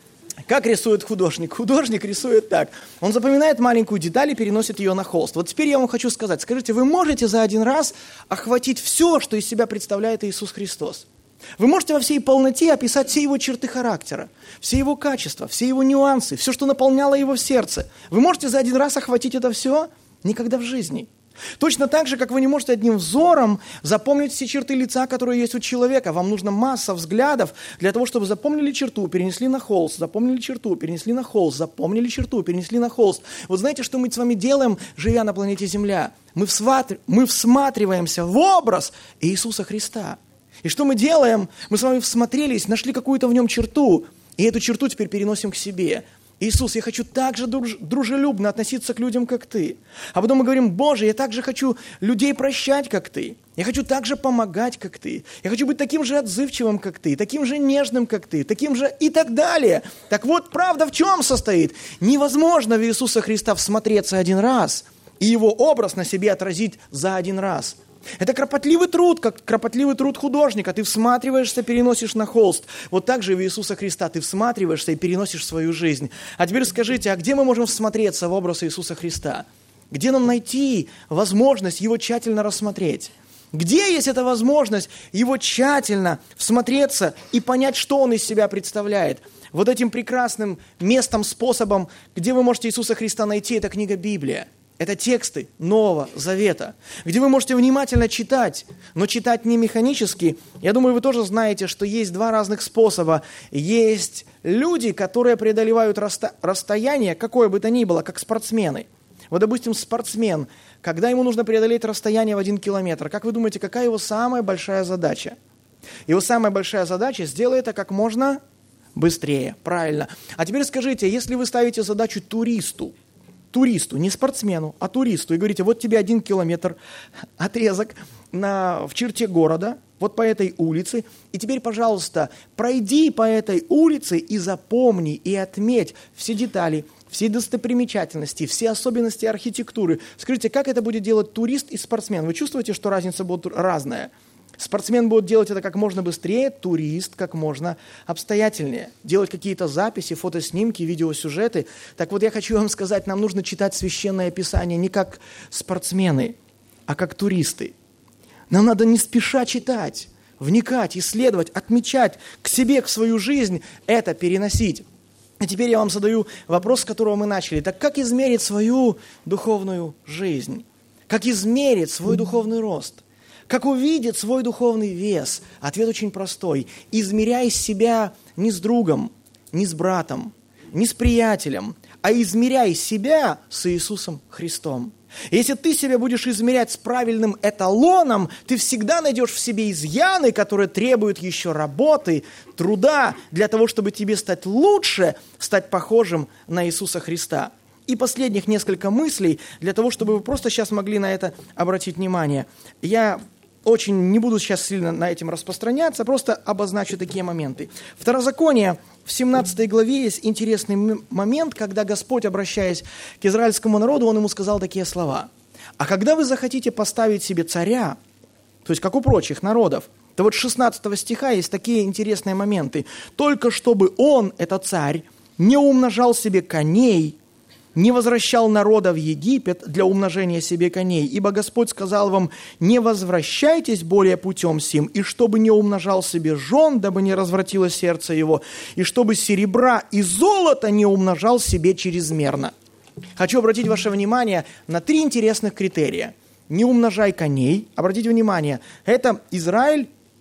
Как рисует художник? Художник рисует так. Он запоминает маленькую деталь и переносит ее на холст. Вот теперь я вам хочу сказать. Скажите, вы можете за один раз охватить все, что из себя представляет Иисус Христос? Вы можете во всей полноте описать все его черты характера, все его качества, все его нюансы, все, что наполняло его в сердце. Вы можете за один раз охватить это все? Никогда в жизни. Точно так же, как вы не можете одним взором запомнить все черты лица, которые есть у человека. Вам нужна масса взглядов для того, чтобы запомнили черту, перенесли на холст, запомнили черту, перенесли на холст, запомнили черту, перенесли на холст. Вот знаете, что мы с вами делаем, живя на планете Земля? Мы, всматр... мы всматриваемся в образ Иисуса Христа. И что мы делаем? Мы с вами всмотрелись, нашли какую-то в нем черту, и эту черту теперь переносим к себе. Иисус, я хочу так же дружелюбно относиться к людям, как Ты. А потом мы говорим, Боже, я так же хочу людей прощать, как Ты. Я хочу так же помогать, как Ты. Я хочу быть таким же отзывчивым, как Ты, таким же нежным, как Ты, таким же и так далее. Так вот, правда в чем состоит? Невозможно в Иисуса Христа всмотреться один раз и Его образ на себе отразить за один раз. Это кропотливый труд, как кропотливый труд художника. Ты всматриваешься, переносишь на холст. Вот так же в Иисуса Христа ты всматриваешься и переносишь свою жизнь. А теперь скажите, а где мы можем всмотреться в образ Иисуса Христа? Где нам найти возможность Его тщательно рассмотреть? Где есть эта возможность Его тщательно всмотреться и понять, что Он из себя представляет? Вот этим прекрасным местом, способом, где вы можете Иисуса Христа найти, это книга Библия. Это тексты Нового Завета, где вы можете внимательно читать, но читать не механически. Я думаю, вы тоже знаете, что есть два разных способа. Есть люди, которые преодолевают расто- расстояние, какое бы то ни было, как спортсмены. Вот, допустим, спортсмен, когда ему нужно преодолеть расстояние в один километр, как вы думаете, какая его самая большая задача? Его самая большая задача – сделать это как можно быстрее, правильно. А теперь скажите, если вы ставите задачу туристу, туристу, не спортсмену, а туристу, и говорите, вот тебе один километр отрезок на, в черте города, вот по этой улице, и теперь, пожалуйста, пройди по этой улице и запомни, и отметь все детали, все достопримечательности, все особенности архитектуры. Скажите, как это будет делать турист и спортсмен? Вы чувствуете, что разница будет разная? Спортсмен будет делать это как можно быстрее, турист как можно обстоятельнее. Делать какие-то записи, фотоснимки, видеосюжеты. Так вот, я хочу вам сказать, нам нужно читать Священное Писание не как спортсмены, а как туристы. Нам надо не спеша читать, вникать, исследовать, отмечать к себе, к свою жизнь, это переносить. И теперь я вам задаю вопрос, с которого мы начали. Так как измерить свою духовную жизнь? Как измерить свой духовный рост? Как увидит свой духовный вес? Ответ очень простой. Измеряй себя не с другом, не с братом, не с приятелем, а измеряй себя с Иисусом Христом. Если ты себя будешь измерять с правильным эталоном, ты всегда найдешь в себе изъяны, которые требуют еще работы, труда, для того, чтобы тебе стать лучше, стать похожим на Иисуса Христа. И последних несколько мыслей, для того, чтобы вы просто сейчас могли на это обратить внимание. Я очень не буду сейчас сильно на этом распространяться, просто обозначу такие моменты. Второзаконие, в семнадцатой главе есть интересный момент, когда Господь, обращаясь к израильскому народу, Он ему сказал такие слова. «А когда вы захотите поставить себе царя, то есть как у прочих народов, то вот шестнадцатого стиха есть такие интересные моменты. Только чтобы он, этот царь, не умножал себе коней, не возвращал народа в Египет для умножения себе коней, ибо Господь сказал вам, не возвращайтесь более путем сим, и чтобы не умножал себе жен, дабы не развратило сердце его, и чтобы серебра и золота не умножал себе чрезмерно». Хочу обратить ваше внимание на три интересных критерия. Не умножай коней, обратите внимание, это Израиль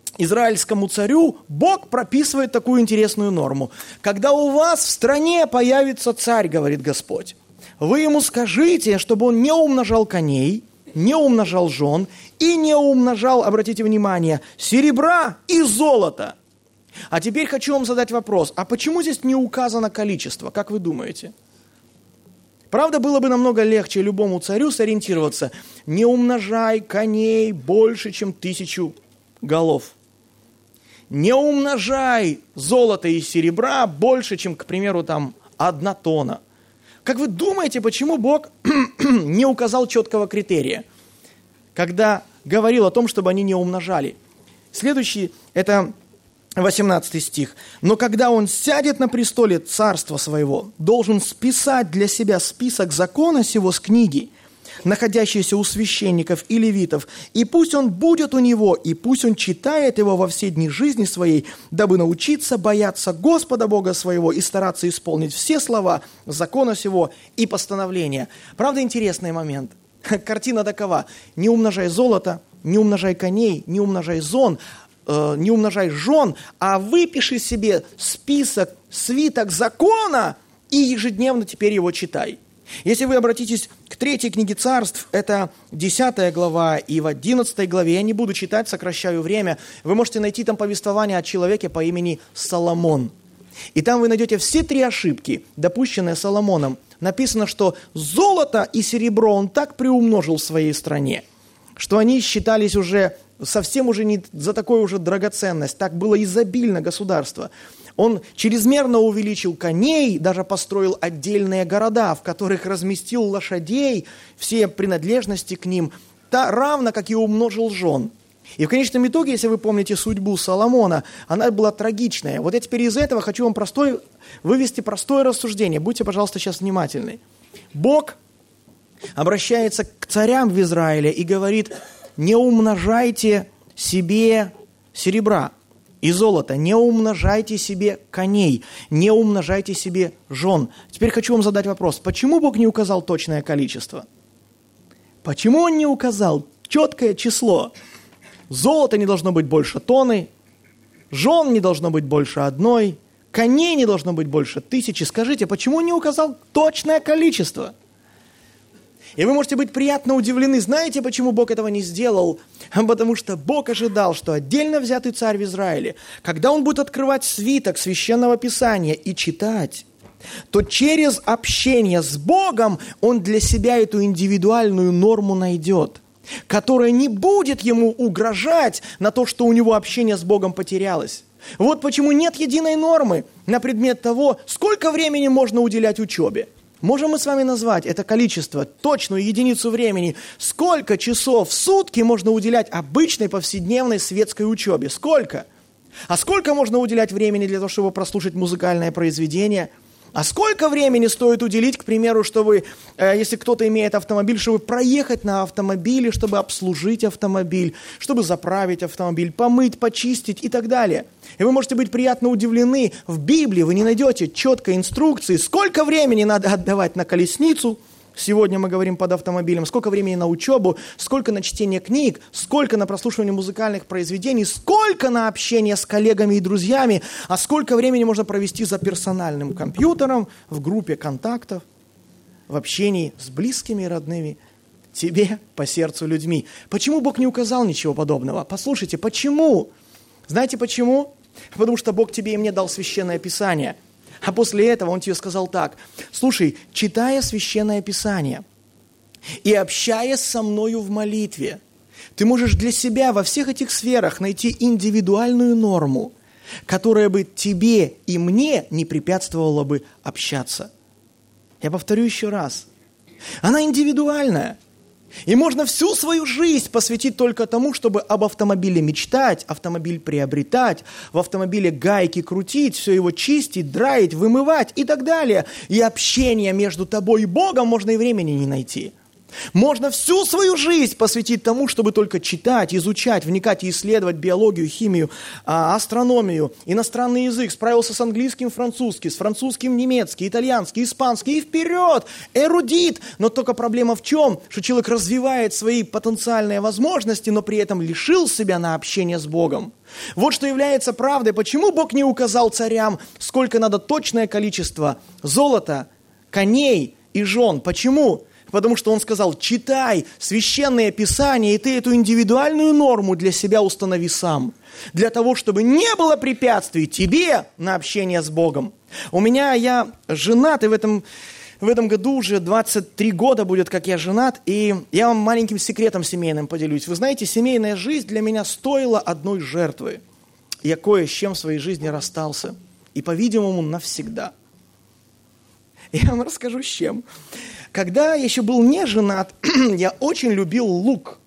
израильскому царю Бог прописывает такую интересную норму. Когда у вас в стране появится царь, говорит Господь, вы ему скажите, чтобы он не умножал коней, не умножал жен и не умножал, обратите внимание, серебра и золота. А теперь хочу вам задать вопрос, а почему здесь не указано количество, как вы думаете? Правда, было бы намного легче любому царю сориентироваться, не умножай коней больше, чем тысячу голов. Не умножай золото и серебра больше, чем, к примеру, там, одна тонна. Как вы думаете, почему Бог не указал четкого критерия, когда говорил о том, чтобы они не умножали? Следующий, это восемнадцатый стих. «Но когда он сядет на престоле царства своего, должен списать для себя список закона сего с книги, находящийся у священников и левитов, и пусть он будет у него, и пусть он читает его во все дни жизни своей, дабы научиться бояться Господа Бога своего и стараться исполнить все слова закона сего и постановления». Правда, интересный момент. Картина такова. Не умножай золото, не умножай коней, не умножай зон, э, не умножай жен, а выпиши себе список, свиток закона и ежедневно теперь его читай. Если вы обратитесь к третьей книге Царств, это десятая глава, и в одиннадцатой главе, я не буду читать, сокращаю время, вы можете найти там повествование о человеке по имени Соломон. И там вы найдете все три ошибки, допущенные Соломоном. Написано, что золото и серебро он так приумножил в своей стране, что они считались уже совсем уже не за такую уже драгоценность, так было изобильно государство. Он чрезмерно увеличил коней, даже построил отдельные города, в которых разместил лошадей, все принадлежности к ним, та, равно как и умножил жен. И в конечном итоге, если вы помните судьбу Соломона, она была трагичная. Вот я теперь из этого хочу вам простой, вывести простое рассуждение. Будьте, пожалуйста, сейчас внимательны. Бог обращается к царям в Израиле и говорит: не умножайте себе серебра и золото, не умножайте себе коней, не умножайте себе жен. Теперь хочу вам задать вопрос. Почему Бог не указал точное количество? Почему Он не указал четкое число? Золота не должно быть больше тонны, жен не должно быть больше одной, коней не должно быть больше тысячи. Скажите, почему Он не указал точное количество? И вы можете быть приятно удивлены. Знаете, почему Бог этого не сделал? Потому что Бог ожидал, что отдельно взятый царь в Израиле, когда он будет открывать свиток Священного Писания и читать, то через общение с Богом он для себя эту индивидуальную норму найдет, которая не будет ему угрожать на то, что у него общение с Богом потерялось. Вот почему нет единой нормы на предмет того, сколько времени можно уделять учебе. Можем мы с вами назвать это количество, точную единицу времени, сколько часов в сутки можно уделять обычной повседневной светской учебе? Сколько? А сколько можно уделять времени для того, чтобы прослушать музыкальное произведение? А сколько времени стоит уделить, к примеру, чтобы, э, если кто-то имеет автомобиль, чтобы проехать на автомобиле, чтобы обслужить автомобиль, чтобы заправить автомобиль, помыть, почистить и так далее. И вы можете быть приятно удивлены, в Библии вы не найдете четкой инструкции, сколько времени надо отдавать на колесницу. Сегодня мы говорим под автомобилем, сколько времени на учебу, сколько на чтение книг, сколько на прослушивание музыкальных произведений, сколько на общение с коллегами и друзьями, а сколько времени можно провести за персональным компьютером, в группе контактов, в общении с близкими и родными тебе по сердцу людьми. Почему Бог не указал ничего подобного? Послушайте, почему? Знаете почему? Потому что Бог тебе и мне дал Священное Писание. А после этого Он тебе сказал так: слушай, читая Священное Писание и общаясь со мною в молитве, ты можешь для себя во всех этих сферах найти индивидуальную норму, которая бы тебе и мне не препятствовала бы общаться. Я повторю еще раз. Она индивидуальная. И можно всю свою жизнь посвятить только тому, чтобы об автомобиле мечтать, автомобиль приобретать, в автомобиле гайки крутить, все его чистить, драить, вымывать и так далее. И общение между тобой и Богом можно и времени не найти. Можно всю свою жизнь посвятить тому, чтобы только читать, изучать, вникать и исследовать биологию, химию, астрономию, иностранный язык. Справился с английским, французский, с французским, немецкий, итальянский, испанский и вперед, эрудит. Но только проблема в чем? Что человек развивает свои потенциальные возможности, но при этом лишил себя на общение с Богом. Вот что является правдой. Почему Бог не указал царям, сколько надо точное количество золота, коней и жен? Почему? Потому что он сказал: читай священное писание, и ты эту индивидуальную норму для себя установи сам. Для того, чтобы не было препятствий тебе на общение с Богом. У меня, я женат, и в этом, в этом году уже двадцать три года будет, как я женат, и я вам маленьким секретом семейным поделюсь. Вы знаете, семейная жизнь для меня стоила одной жертвы. Я кое с чем в своей жизни расстался, и, по-видимому, навсегда. Я вам расскажу, с чем. Когда я еще был не женат, я очень любил лук.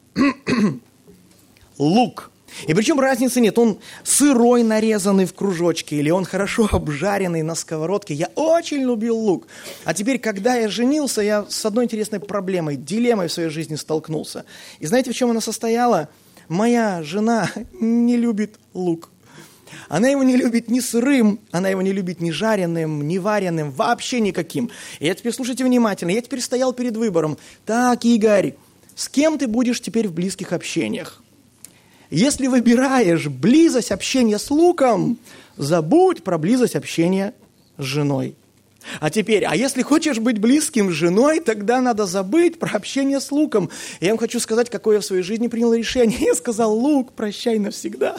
Лук. И причем разницы нет, он сырой, нарезанный в кружочки, или он хорошо обжаренный на сковородке. Я очень любил лук. А теперь, когда я женился, я с одной интересной проблемой, дилеммой в своей жизни столкнулся. И знаете, в чем она состояла? Моя жена не любит лук. Она его не любит ни сырым, она его не любит ни жареным, ни вареным, вообще никаким. И я теперь, слушайте внимательно, я теперь стоял перед выбором. Так, Игорь, с кем ты будешь теперь в близких общениях? Если выбираешь близость общения с луком, забудь про близость общения с женой. А теперь, а если хочешь быть близким с женой, тогда надо забыть про общение с луком. Я вам хочу сказать, какое я в своей жизни принял решение. Я сказал: лук, прощай навсегда.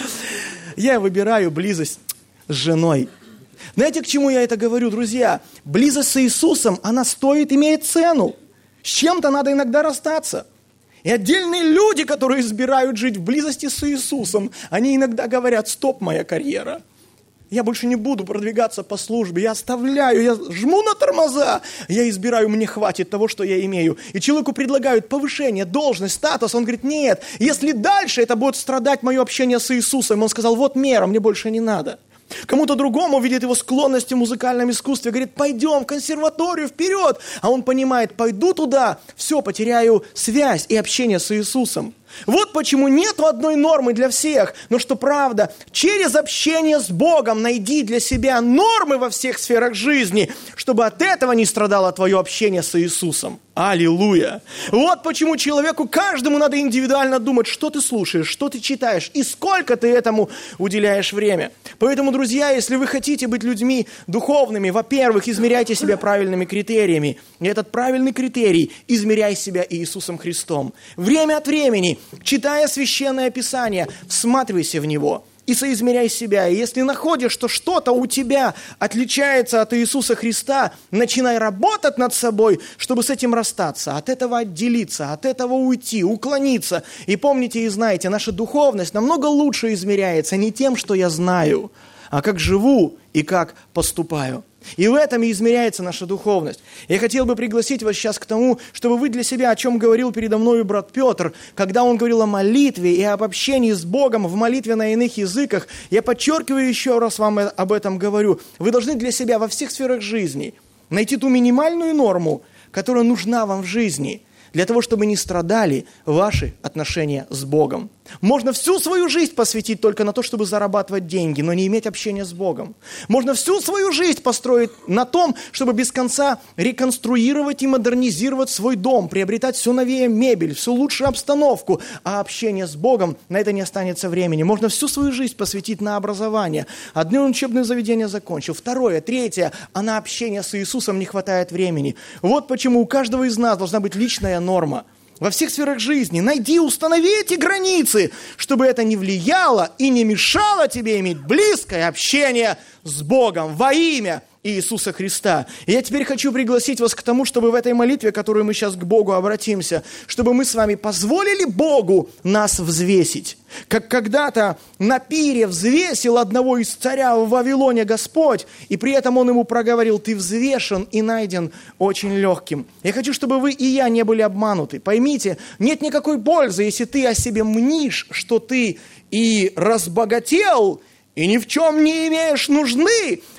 Я выбираю близость с женой. Знаете, к чему я это говорю, друзья? Близость с Иисусом, она стоит, имеет цену. С чем-то надо иногда расстаться. И отдельные люди, которые избирают жить в близости с Иисусом, они иногда говорят: стоп, моя карьера. Я больше не буду продвигаться по службе, я оставляю, я жму на тормоза, я избираю, мне хватит того, что я имею. И человеку предлагают повышение, должность, статус, он говорит: нет, если дальше это будет страдать мое общение с Иисусом, он сказал: вот мера, мне больше не надо. Кому-то другому видит его склонности в музыкальном искусстве, говорит: пойдем в консерваторию, вперед. А он понимает: пойду туда, все, потеряю связь и общение с Иисусом. Вот почему нету одной нормы для всех, но что правда, через общение с Богом найди для себя нормы во всех сферах жизни, чтобы от этого не страдало твое общение с Иисусом. Аллилуйя! Вот почему человеку, каждому надо индивидуально думать, что ты слушаешь, что ты читаешь и сколько ты этому уделяешь время. Поэтому, друзья, если вы хотите быть людьми духовными, во-первых, измеряйте себя правильными критериями. И этот правильный критерий – измеряй себя Иисусом Христом. Время от времени, читая Священное Писание, всматривайся в него и соизмеряй себя. И если находишь, что что-то у тебя отличается от Иисуса Христа, начинай работать над собой, чтобы с этим расстаться, от этого отделиться, от этого уйти, уклониться. И помните и знайте, наша духовность намного лучше измеряется не тем, что я знаю, а как живу и как поступаю. И в этом и измеряется наша духовность. Я хотел бы пригласить вас сейчас к тому, чтобы вы для себя, о чем говорил передо мною брат Петр, когда он говорил о молитве и об общении с Богом в молитве на иных языках, я подчеркиваю еще раз вам об этом говорю. Вы должны для себя во всех сферах жизни найти ту минимальную норму, которая нужна вам в жизни, для того, чтобы не страдали ваши отношения с Богом. Можно всю свою жизнь посвятить только на то, чтобы зарабатывать деньги, но не иметь общения с Богом. Можно всю свою жизнь построить на том, чтобы без конца реконструировать и модернизировать свой дом, приобретать все новее мебель, всю лучшую обстановку, а общение с Богом, на это не останется времени. Можно всю свою жизнь посвятить на образование. Одно учебное заведение закончил, второе, третье, а на общение с Иисусом не хватает времени. Вот почему у каждого из нас должна быть личная норма. Во всех сферах жизни найди, установи эти границы, чтобы это не влияло и не мешало тебе иметь близкое общение с Богом во имя Иисуса Христа. И я теперь хочу пригласить вас к тому, чтобы в этой молитве, которую мы сейчас к Богу обратимся, чтобы мы с вами позволили Богу нас взвесить. Как когда-то на пире взвесил одного из царя в Вавилоне Господь, и при этом Он ему проговорил: ты взвешен и найден очень легким. Я хочу, чтобы вы и я не были обмануты. Поймите, нет никакой пользы, если ты о себе мнишь, что ты и разбогател, и ни в чем не имеешь нужды,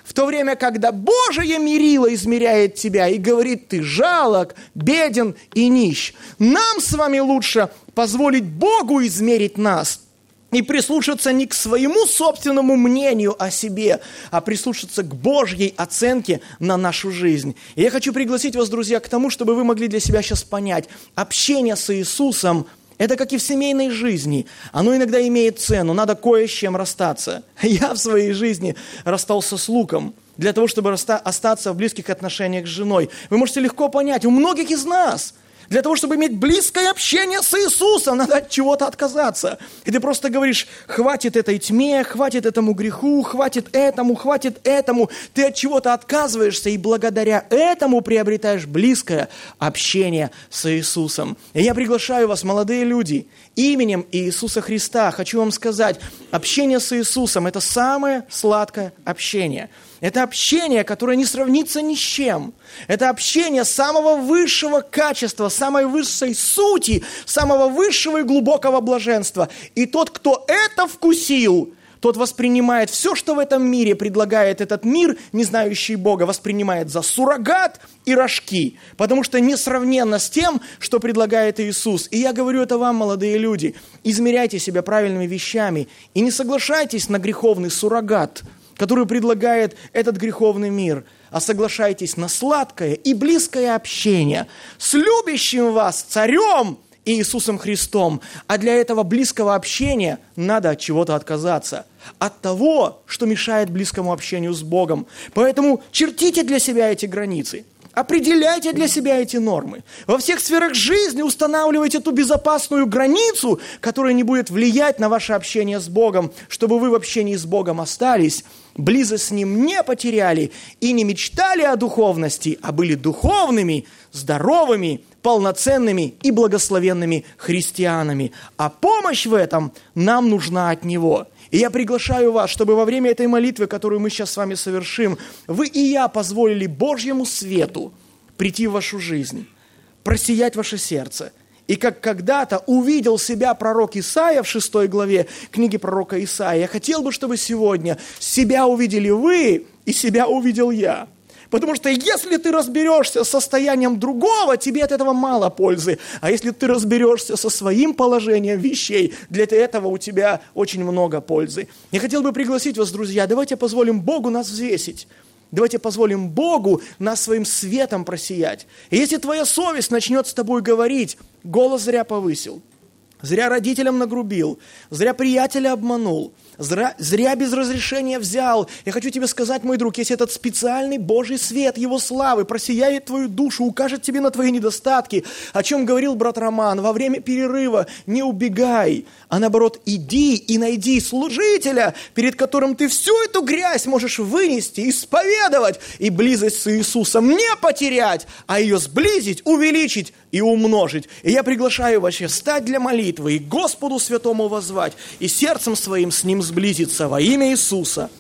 В то время, когда Божие мерило измеряет тебя и говорит, ты жалок, беден и нищ. Нам с вами лучше позволить Богу измерить нас и прислушаться не к своему собственному мнению о себе, а прислушаться к Божьей оценке на нашу жизнь. И я хочу пригласить вас, друзья, к тому, чтобы вы могли для себя сейчас понять, общение с Иисусом – это как и в семейной жизни. Оно иногда имеет цену, надо кое с чем расстаться. Я в своей жизни расстался с луком для того, чтобы остаться в близких отношениях с женой. Вы можете легко понять, у многих из нас – для того, чтобы иметь близкое общение с Иисусом, надо от чего-то отказаться. И ты просто говоришь, хватит этой тьме, хватит этому греху, хватит этому, хватит этому. Ты от чего-то отказываешься и благодаря этому приобретаешь близкое общение с Иисусом. И я приглашаю вас, молодые люди, именем Иисуса Христа, хочу вам сказать, общение с Иисусом – это самое сладкое общение. Это общение, которое не сравнится ни с чем. Это общение самого высшего качества, самой высшей сути, самого высшего и глубокого блаженства. И тот, кто это вкусил, тот воспринимает все, что в этом мире предлагает этот мир, не знающий Бога, воспринимает за суррогат и рожки, потому что несравненно с тем, что предлагает Иисус. И я говорю это вам, молодые люди, измеряйте себя правильными вещами и не соглашайтесь на греховный суррогат, который предлагает этот греховный мир, а соглашайтесь на сладкое и близкое общение с любящим вас Царем Иисусом Христом. А для этого близкого общения надо от чего-то отказаться. От того, что мешает близкому общению с Богом. Поэтому чертите для себя эти границы. Определяйте для себя эти нормы. Во всех сферах жизни устанавливайте ту безопасную границу, которая не будет влиять на ваше общение с Богом, чтобы вы в общении с Богом остались, близость с Ним не потеряли и не мечтали о духовности, а были духовными, здоровыми, полноценными и благословенными христианами. А помощь в этом нам нужна от Него. И я приглашаю вас, чтобы во время этой молитвы, которую мы сейчас с вами совершим, вы и я позволили Божьему свету прийти в вашу жизнь, просиять ваше сердце. И как когда-то увидел себя пророк Исаия в шестой главе книги пророка Исаия, я хотел бы, чтобы сегодня себя увидели вы и себя увидел я. Потому что если ты разберешься с состоянием другого, тебе от этого мало пользы. А если ты разберешься со своим положением вещей, для этого у тебя очень много пользы. Я хотел бы пригласить вас, друзья, давайте позволим Богу нас взвесить. Давайте позволим Богу нас своим светом просиять. И если твоя совесть начнет с тобой говорить, голос зря повысил, зря родителям нагрубил, зря приятеля обманул, зря, зря без разрешения взял. Я хочу тебе сказать, мой друг, если этот специальный Божий свет Его славы просияет твою душу, укажет тебе на твои недостатки, о чем говорил брат Роман, во время перерыва не убегай, а наоборот иди и найди служителя, перед которым ты всю эту грязь можешь вынести, исповедовать и близость с Иисусом не потерять, а ее сблизить, увеличить и умножить. И я приглашаю вас встать для молитвы и Господу Святому воззвать, и сердцем своим с Ним сблизиться во имя Иисуса.